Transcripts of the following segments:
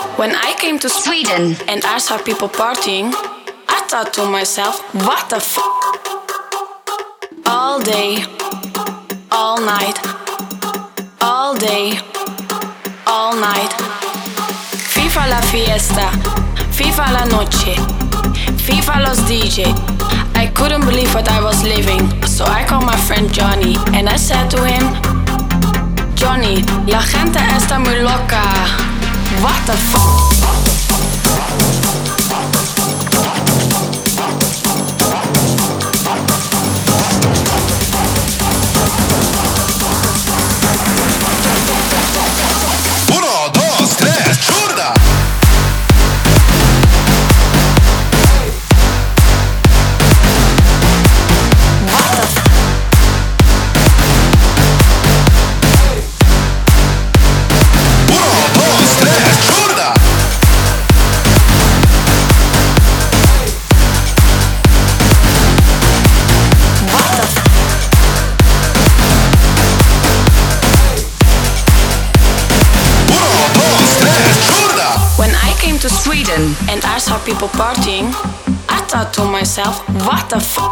When I came to Sweden and I saw people partying, I thought to myself, what the f? All day, all night, all day, all night. FIFA la fiesta, FIFA la noche, FIFA los DJ. I couldn't believe what I was living, so I called my friend Johnny and I said to him, Johnny, la gente está muy loca. What the fuck? To Sweden and I saw people partying, I thought to myself, what the f?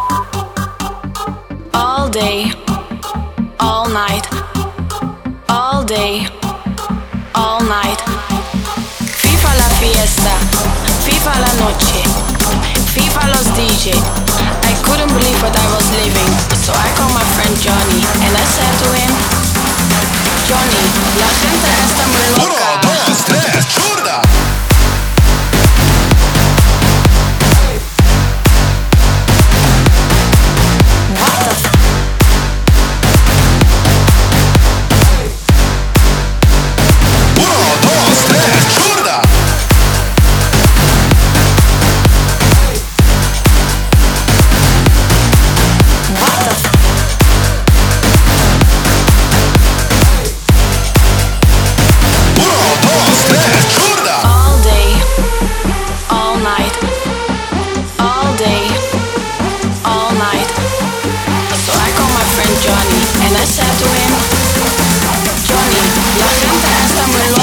All day, all night, all day, all night. FIFA la fiesta, FIFA la noche, FIFA los DJ. I couldn't believe what I was living, so I called my friend Johnny and I said to him, Johnny, la gente está muy loca. 1, 2, 3, churda! Johnny, and I said to him, Johnny, la gente está muy